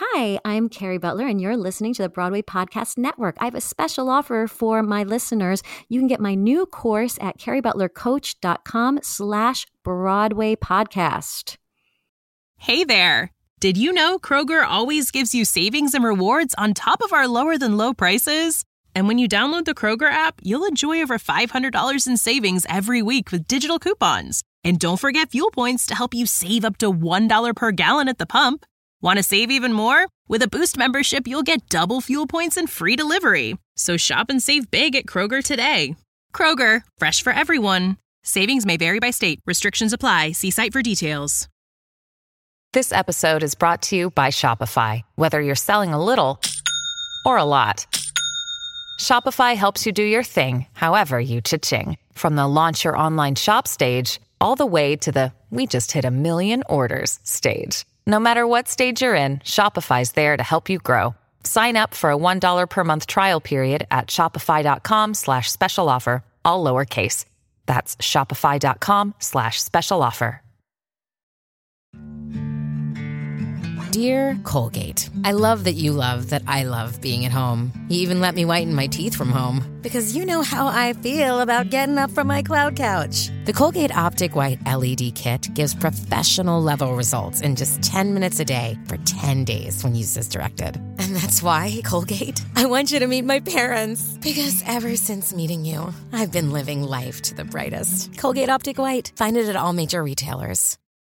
Hi, I'm Carrie Butler, and you're listening to the Broadway Podcast Network. I have a special offer for my listeners. You can get my new course at carriebutlercoach.com/Broadway podcast. Hey there! Did you know Kroger always gives you savings and rewards on top of our lower than low prices? And when you download the Kroger app, you'll enjoy over $500 in savings every week with digital coupons. And don't forget fuel points to help you save up to $1 per gallon at the pump. Want to save even more? With a Boost membership, you'll get double fuel points and free delivery. So shop and save big at Kroger today. Kroger, fresh for everyone. Savings may vary by state. Restrictions apply. See site for details. This episode is brought to you by Shopify. Whether you're selling a little or a lot, Shopify helps you do your thing, however you cha-ching. From the launch your online shop stage, all the way to the we just hit 1 million orders stage. No matter what stage you're in, Shopify's there to help you grow. Sign up for a $1 per month trial period at shopify.com/special offer, all lowercase. That's shopify.com/special offer. Dear Colgate, I love that you love that I love being at home. You even let me whiten my teeth from home. Because you know how I feel about getting up from my cloud couch. The Colgate Optic White LED Kit gives professional-level results in just 10 minutes a day for 10 days when used as directed. And that's why, Colgate, I want you to meet my parents. Because ever since meeting you, I've been living life to the brightest. Colgate Optic White. Find it at all major retailers.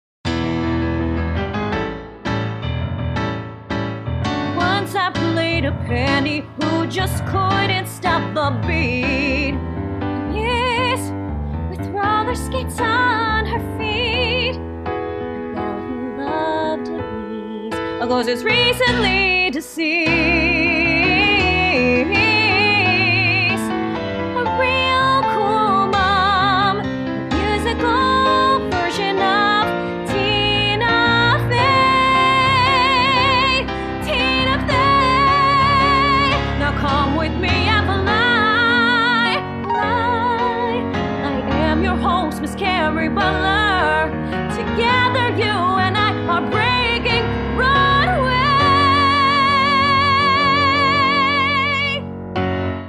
Once I played a penny who just couldn't stop the beat. Yes, with roller skates on her feet. The girl who loved to please, goes as recently deceased. A real cool mom, a musical version of come with me and fly. I am your host, Miss Carrie Butler. Together you and I are breaking Broadway.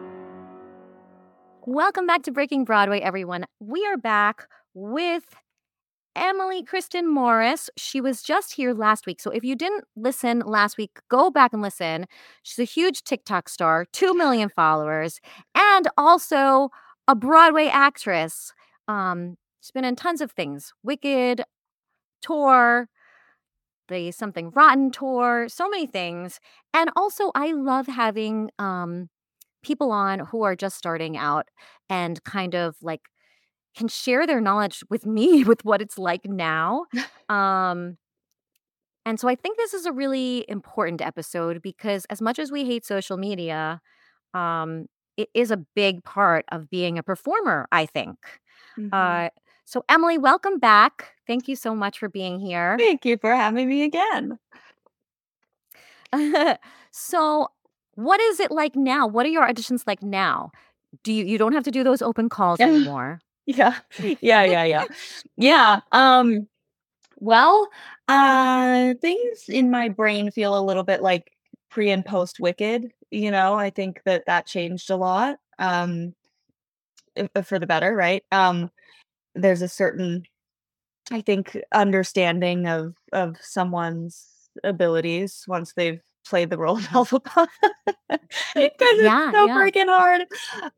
Welcome back to Breaking Broadway, everyone. We are back with Emily Kristen Morris. She was just here last week. So if you didn't listen last week, go back and listen. She's a huge TikTok star, 2 million followers, and also a Broadway actress. She's been in tons of things. Wicked tour, the Something Rotten tour, so many things. And also I love having people on who are just starting out and kind of like can share their knowledge with me with what it's like now. And so I think this is a really important episode because as much as we hate social media, it is a big part of being a performer, I think. Mm-hmm. So Emily, welcome back. Thank you so much for being here. Thank you for having me again. So what is it like now? What are your auditions like now? You don't have to do those open calls anymore? Yeah. Well, things in my brain feel a little bit like pre and post Wicked. You know, I think that changed a lot, for the better, right? There's a certain, I think, understanding of someone's abilities once they've played the role of Elphaba. Because it's so freaking hard.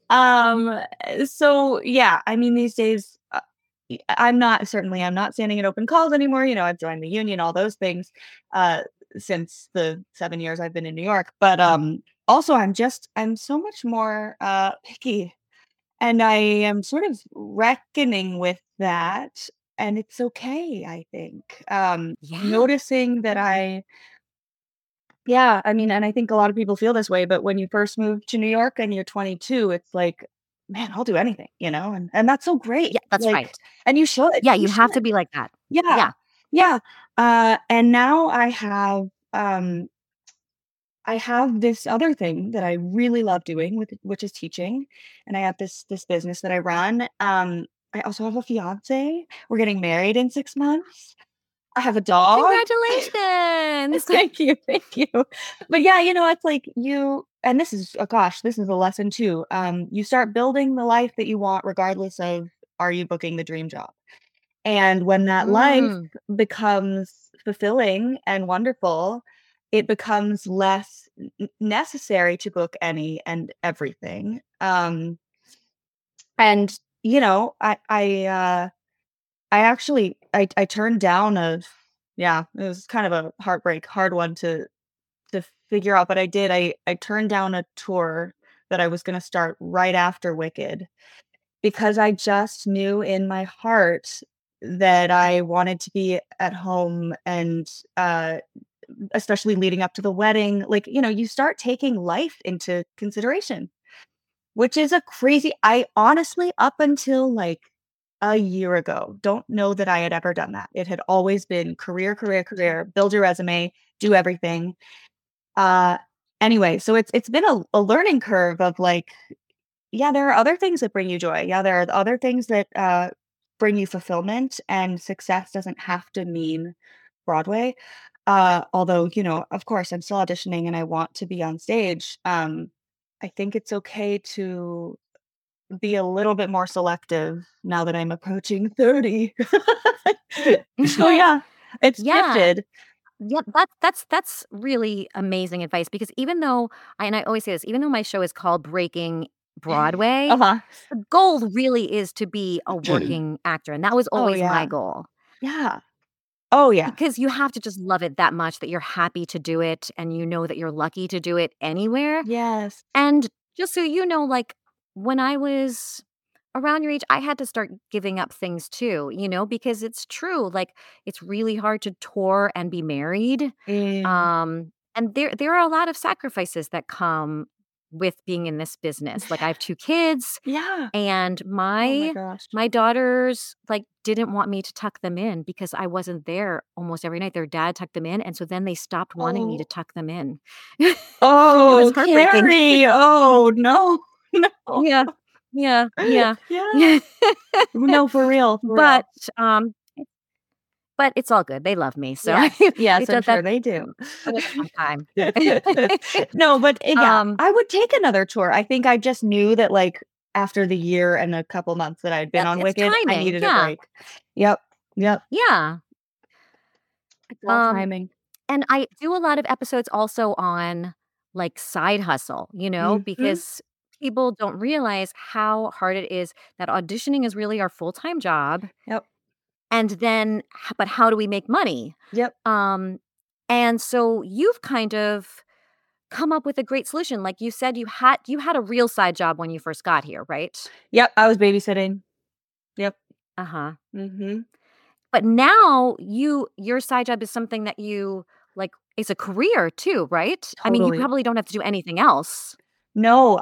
So yeah, I mean, these days I'm not standing in open calls anymore. You know, I've joined the union, all those things, since the 7 years I've been in New York. But also I'm so much more picky, and I am sort of reckoning with that, and it's okay, I think. Noticing that I mean, and I think a lot of people feel this way, but when you first move to New York and you're 22, it's like, man, I'll do anything, you know, and that's so great. Yeah, that's right. And you should. Yeah, you have to be like that. Yeah. And now I have this other thing that I really love doing, which is teaching, and I have this business that I run. I also have a fiance. We're getting married in 6 months. I have a dog. Congratulations. Thank you. But yeah, it's like and this is, this is a lesson too. You start building the life that you want, regardless of, are you booking the dream job? And when that life Mm. becomes fulfilling and wonderful, it becomes less necessary to book any and everything. And I actually I turned down it was kind of a hard one to figure out, but I turned down a tour that I was going to start right after Wicked, because I just knew in my heart that I wanted to be at home, and especially leading up to the wedding, like, you start taking life into consideration, which is I honestly, up until like a year ago, don't know that I had ever done that. It had always been career, build your resume, do everything. Anyway, so it's been a learning curve of like, yeah, there are other things that bring you joy. Yeah, there are other things that bring you fulfillment, and success doesn't have to mean Broadway. Although, of course, I'm still auditioning and I want to be on stage. I think it's okay to be a little bit more selective now that I'm approaching 30. So yeah, it's Yeah. shifted. Yep, that's really amazing advice, because even though and I always say this, even though my show is called Breaking Broadway, Uh-huh. the goal really is to be a working actor, and that was Oh always my yeah. goal. Yeah. Oh yeah. Because you have to just love it that much that you're happy to do it, and you know that you're lucky to do it anywhere. Yes. And just so you know, like, when I was around your age, I had to start giving up things too, because it's true. Like, it's really hard to tour and be married. Mm. And there are a lot of sacrifices that come with being in this business. Like, I have 2 kids, Yeah. and Oh my my gosh. daughters, like, didn't want me to tuck them in because I wasn't there almost every night. Their dad tucked them in, and so then they stopped wanting me to Oh. tuck them in. Oh, It was heartbreaking. Carrie. Oh no. No. Yeah. Yeah. Yeah. Yeah. No, for real. But, um but it's all good. They love me, so Yes, it I'm does sure that they do. that was a fun time. No, but yeah, Um, I would take another tour. I think I just knew that, like, after the year and a couple months that I'd been yep, on it's Wicked, I timing. needed a Yeah. break. Yep. Yeah. It's all Um, timing. and I do a lot of episodes also on, like, side hustle, Mhm. because people don't realize how hard it is, that auditioning is really our full-time job, Yep. and then but how do we make money? Yep. And so you've kind of come up with a great solution. Like you said, you had a real side job when you first got here, right? Yep, I was babysitting. Yep. Uh-huh. Mhm. But now your side job is something that you like, it's a career too, right? I mean, you Totally. probably don't have to do anything else. No,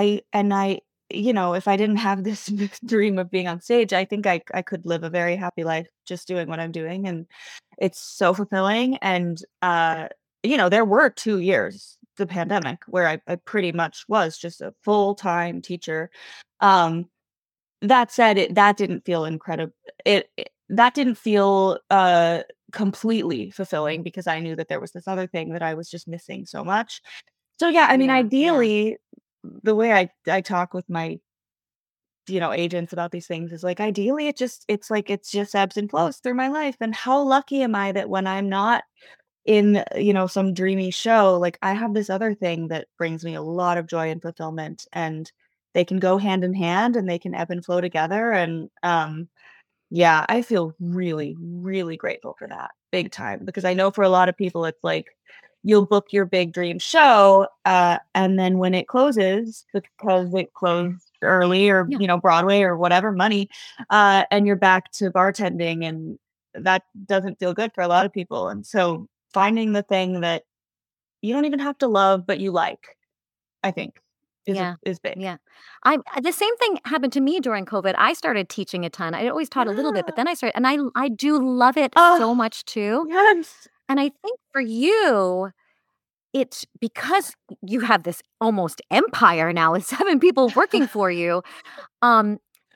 if I didn't have this dream of being on stage, I think I could live a very happy life just doing what I'm doing, and it's so fulfilling. And there were 2 years, the pandemic, where I pretty much was just a full-time teacher. Um, that said, that didn't feel incredible. That didn't feel completely fulfilling, because I knew that there was this other thing that I was just missing so much. So yeah, I mean, Yeah. ideally, the way I talk with my, agents about these things is like, ideally, it's just ebbs and flows through my life. And how lucky am I that when I'm not in, some dreamy show, like, I have this other thing that brings me a lot of joy and fulfillment, and they can go hand in hand, and they can ebb and flow together. And yeah, I feel really, really grateful for that, big time, because I know for a lot of people, it's like, you'll book your big dream show, and then when it closes, because it closed early, or, Yeah. Broadway or whatever, money, and you're back to bartending, and that doesn't feel good for a lot of people. And so finding the thing that you don't even have to love, but you like, I think Yeah. is big. Yeah. The same thing happened to me during COVID. I started teaching a ton. I always taught a little bit, but then I started, and I do love it so Oh, much too. yes. And I think for you, it's because you have this almost empire now with 7 people working for you.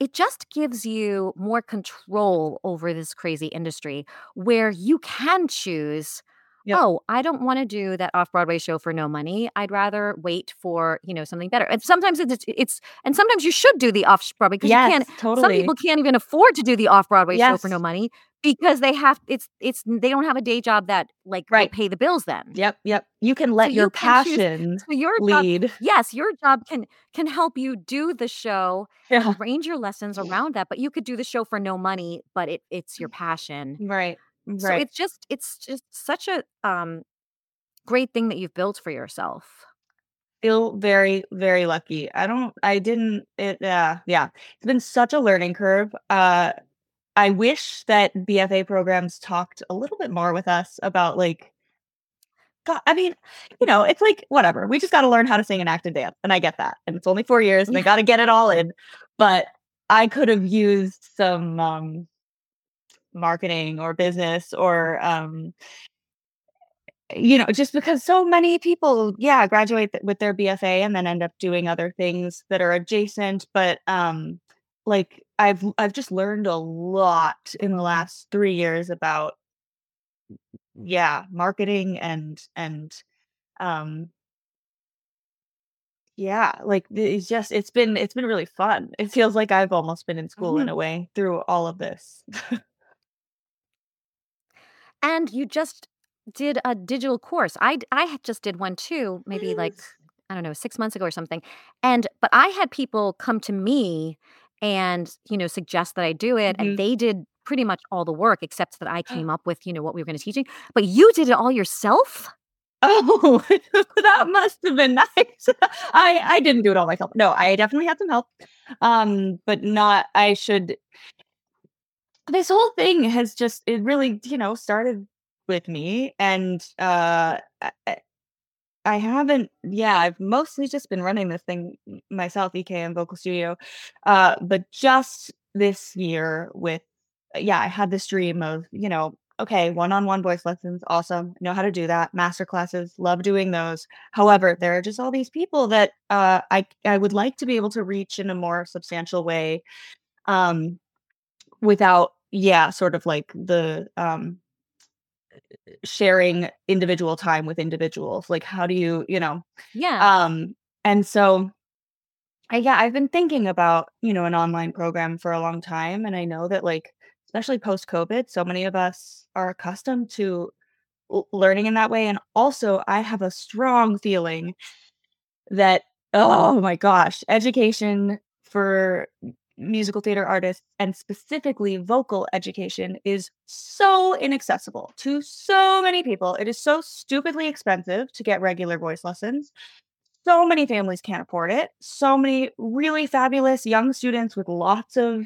it just gives you more control over this crazy industry where you can choose, Yep. oh, I don't want to do that off-Broadway show for no money. I'd rather wait for, something better. And sometimes and sometimes you should do the off-Broadway because you Yes, can't, some totally. people can't even afford to do the off-Broadway show for no Yes. money because they don't have a day job that will Right. pay the bills then. Yep. You can let So your you can choose- passion So your job, lead. yes, your job can help you do the show Yeah. and arrange your lessons around that. But you could do the show for no money, but it's your passion. Right. So it's just such a great thing that you've built for yourself. Feel very, very lucky. Yeah. It's been such a learning curve. I wish that BFA programs talked a little bit more with us about like, God, I mean, it's like whatever. We just got to learn how to sing and act and dance, and I get that. And it's only 4 years, and I got to get it all in. But I could have used some marketing or business or just because so many people, graduate with their BFA and then end up doing other things that are adjacent. But like I've just learned a lot in the last 3 years about marketing and um like it's been really fun. It feels like I've almost been in school in a way through all of this. And you just did a digital course. Just did one too, maybe like, Yes. I don't know, 6 months ago or something. But I had people come to me and, suggest that I do it. And they did pretty much all the work except that I came up with, what we were going to teaching. But you did it all yourself? Oh, that must have been nice. I didn't do it all myself. No, I definitely had some help. But not, I should, this whole thing has just, it really, started with me. And I haven't, I've mostly just been running this thing myself, EKM Vocal Studio. But just this year I had this dream of, okay, one-on-one voice lessons, awesome. Know how to do that. Master classes, love doing those. However, there are just all these people that I would like to be able to reach in a more substantial way, without, sort of like the sharing individual time with individuals. Like, how do you, Yeah. And so I've been thinking about, an online program for a long time. And I know that, like, especially post COVID, so many of us are accustomed to learning in that way. And also, I have a strong feeling that, oh my gosh, education for musical theater artists and specifically vocal education is so inaccessible to so many people. It is so stupidly expensive to get regular voice lessons. So many families can't afford it. So many really fabulous young students with lots of,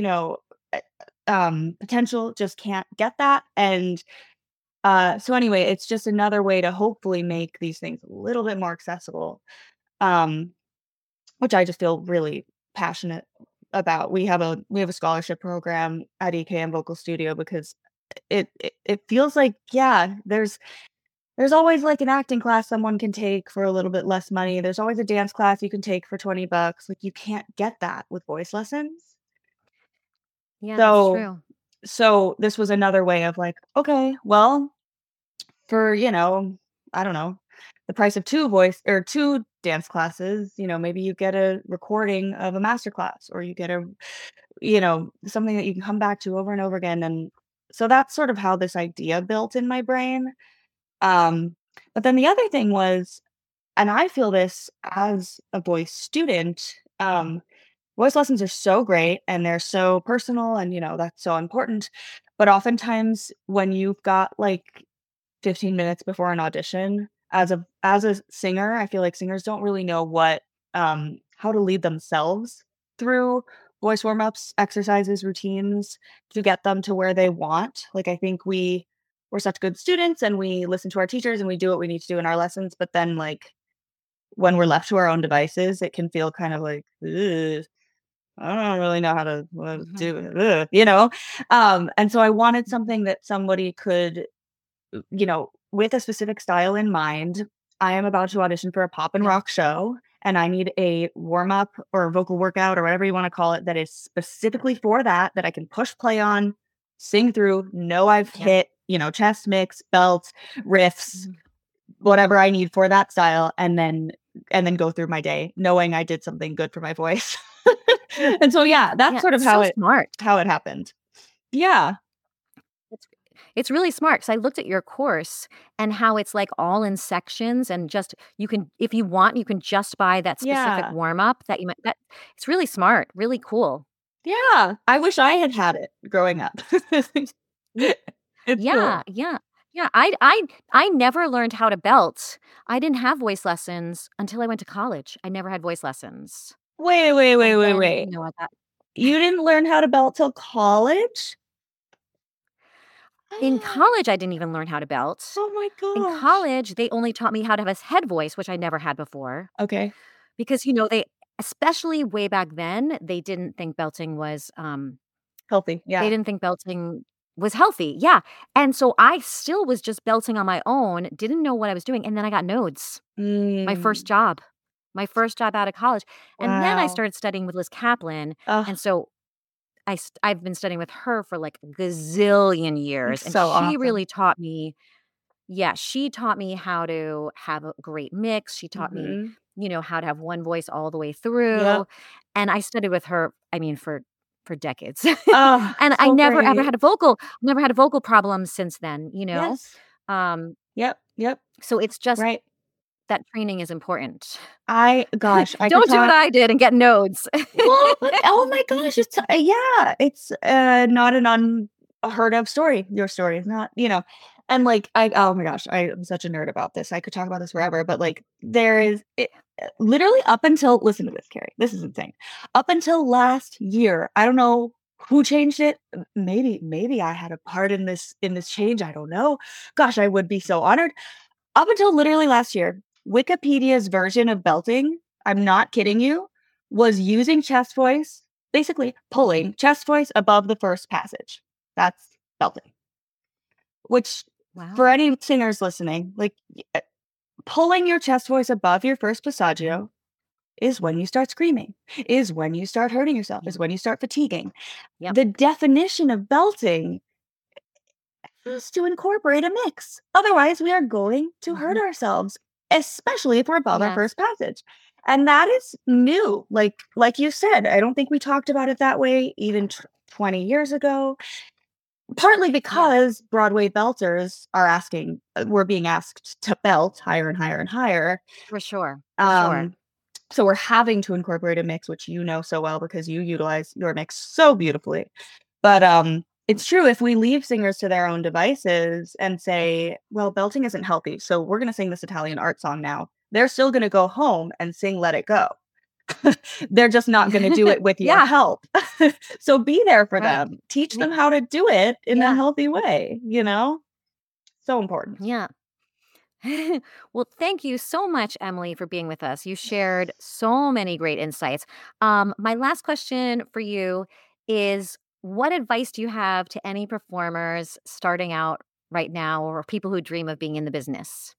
potential just can't get that. And so anyway, it's just another way to hopefully make these things a little bit more accessible, which I just feel really passionate about. We have a scholarship program at EKM Vocal Studio because it feels like there's always like an acting class someone can take for a little bit less money. There's always a dance class you can take for $20. Like, you can't get that with voice lessons. Yeah, that's true. So this was another way of like, okay, well, for, I don't know, the price of two dance classes, maybe you get a recording of a master class, or you get something that you can come back to over and over again. And so that's sort of how this idea built in my brain. But then the other thing was, and I feel this as a voice student, voice lessons are so great and they're so personal, and that's so important. But oftentimes when you've got like 15 minutes before an audition, as a singer, I feel like singers don't really know how to lead themselves through voice warm-ups, exercises, routines to get them to where they want. Like, I think we're such good students and we listen to our teachers and we do what we need to do in our lessons, but then like when we're left to our own devices, it can feel kind of like, ugh, I don't really know how to do it, and so I wanted something that somebody could, with a specific style in mind. I am about to audition for a pop and rock show, and I need a warm up or a vocal workout or whatever you want to call it that is specifically for that I can push play on, sing through, know I've hit, chest mix, belt, riffs, whatever I need for that style, and then go through my day knowing I did something good for my voice. And so that's sort of how it happened. Yeah. It's really smart, because I looked at your course and how it's like all in sections, and just you can, if you want, you can just buy that specific warm up that you might. That it's really smart, really cool. Yeah, I wish I had it growing up. Yeah. I never learned how to belt. I didn't have voice lessons until I went to college. I never had voice lessons. Wait. You didn't learn how to belt till college? In college, I didn't even learn how to belt. Oh my gosh. In college, they only taught me how to have a head voice, which I never had before. Okay. Because, they, especially way back then, they didn't think belting was healthy. Yeah. They didn't think belting was healthy. Yeah. And so I still was just belting on my own, didn't know what I was doing. And then I got nodes. My first job out of college. And then I started studying with Liz Kaplan. And so I've been studying with her for like a gazillion years. And she really taught me. Yeah, she taught me how to have a great mix. She taught me, how to have one voice all the way through. Yep. And I studied with her, for decades. And I never ever had a vocal problem since then, Yes. Yep. So it's just that training is important. I don't do what I did and get nodes. Well, oh my gosh, it's not an unheard of story. Your story is not, and like oh my gosh, I'm such a nerd about this. I could talk about this forever, but like there is literally up until, listen to this, Carrie. This is insane. Up until last year, I don't know who changed it. Maybe I had a part in this change. I don't know. Gosh, I would be so honored. Up until literally last year, Wikipedia's version of belting, I'm not kidding you, was using chest voice, basically pulling chest voice above the first passage. That's belting. Which, for any singers listening, like pulling your chest voice above your first passaggio is when you start screaming, is when you start hurting yourself, is when you start fatiguing. Yep. The definition of belting is to incorporate a mix. Otherwise, we are going to hurt ourselves, especially if we're above our first passage. And that is new. Like you said, I don't think we talked about it that way even 20 years ago. Partly because Broadway belters we're being asked to belt higher and higher and higher. For sure. So we're having to incorporate a mix, which you know so well because you utilize your mix so beautifully. But it's true, if we leave singers to their own devices and say, well, belting isn't healthy, so we're going to sing this Italian art song now, they're still going to go home and sing Let It Go. They're just not going to do it with your help. So be there for them. Teach them how to do it in a healthy way, So important. Yeah. Well, thank you so much, Emily, for being with us. You shared so many great insights. My last question for you is, what advice do you have to any performers starting out right now, or people who dream of being in the business?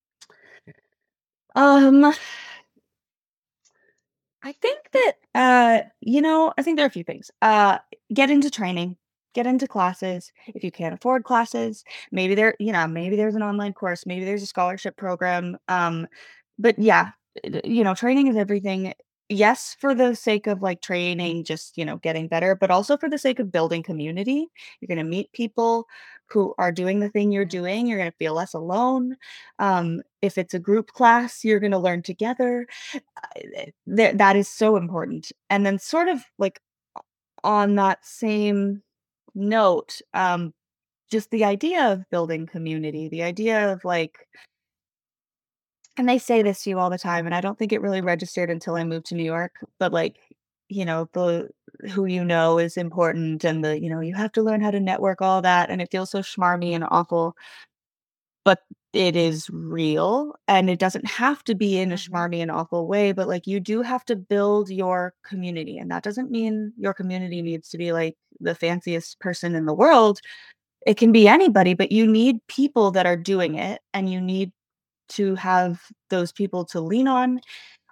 I think that, I think there are a few things. Get into training, get into classes. If you can't afford classes, maybe there's an online course, maybe there's a scholarship program. But training is everything. Yes, for the sake of like training, just, getting better, but also for the sake of building community. You're going to meet people who are doing the thing you're doing. You're going to feel less alone. If it's a group class, you're going to learn together. That is so important. And then sort of like on that same note, just the idea of building community, the idea of like, and they say this to you all the time, and I don't think it really registered until I moved to New York, but like, the who is important, and you have to learn how to network, all that, and it feels so schmarmy and awful, but it is real, and it doesn't have to be in a schmarmy and awful way, but like you do have to build your community, and that doesn't mean your community needs to be like the fanciest person in the world. It can be anybody, but you need people that are doing it, and you need to have those people to lean on.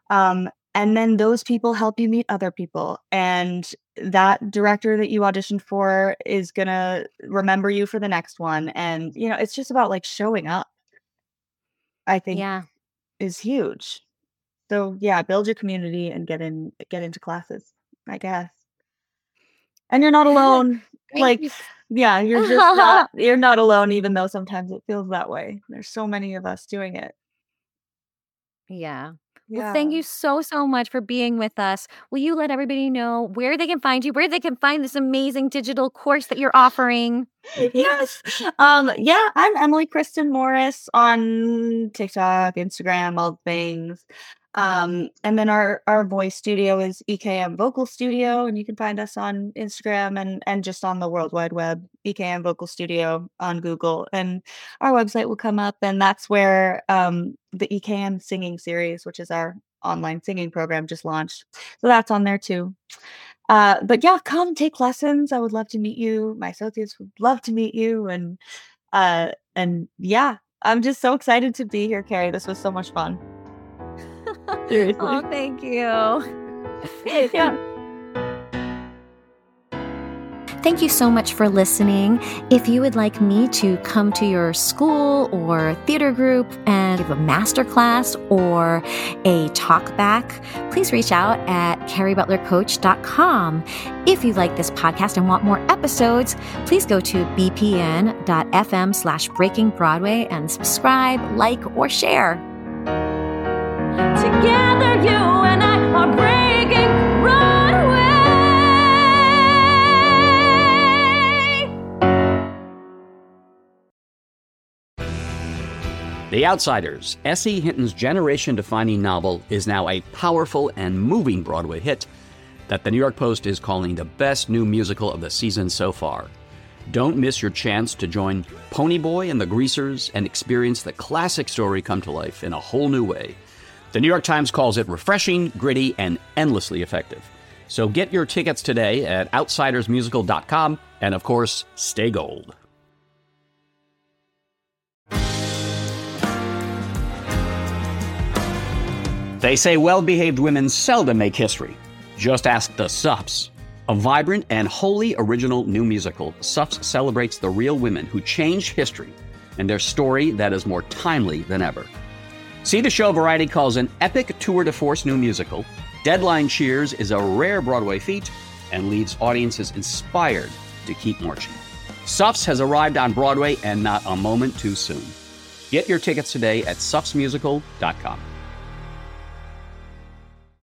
And then those people help you meet other people. And that director that you auditioned for is going to remember you for the next one. And, it's just about like showing up, I think is huge. So yeah, build your community and get into classes, I guess. And you're not alone. Like, yeah, you're just you're not alone, even though sometimes it feels that way. There's so many of us doing it. Yeah. Well, thank you so much for being with us. Will you let everybody know where they can find you, where they can find this amazing digital course that you're offering? Yes. I'm Emily Kristen Morris on TikTok, Instagram, all the things. And then our voice studio is EKM Vocal Studio, and you can find us on Instagram and just on the World Wide Web, EKM Vocal Studio on Google, and our website will come up, and that's where the EKM Singing Series, which is our online singing program, just launched. So that's on there too. But yeah, come take lessons. I would love to meet you. My associates would love to meet you, and yeah, I'm just so excited to be here, Carrie. This was so much fun. Seriously. Oh, thank you. Yeah. Thank you so much for listening. If you would like me to come to your school or theater group and give a masterclass or a talk back, please reach out at carriebutlercoach.com. If you like this podcast and want more episodes, please go to bpn.fm/breakingbroadway and subscribe, like, or share. Together you and I are breaking Broadway. The Outsiders, S.E. Hinton's generation-defining novel, is now a powerful and moving Broadway hit that the New York Post is calling the best new musical of the season so far. Don't miss your chance to join Ponyboy and the Greasers and experience the classic story come to life in a whole new way. The New York Times calls it refreshing, gritty, and endlessly effective. So get your tickets today at outsidersmusical.com, and of course, stay gold. They say well-behaved women seldom make history. Just ask the Suffs. A vibrant and wholly original new musical, Suffs celebrates the real women who changed history and their story that is more timely than ever. See the show Variety calls an epic tour de force new musical. Deadline cheers is a rare Broadway feat and leaves audiences inspired to keep marching. Suffs has arrived on Broadway and not a moment too soon. Get your tickets today at suffsmusical.com.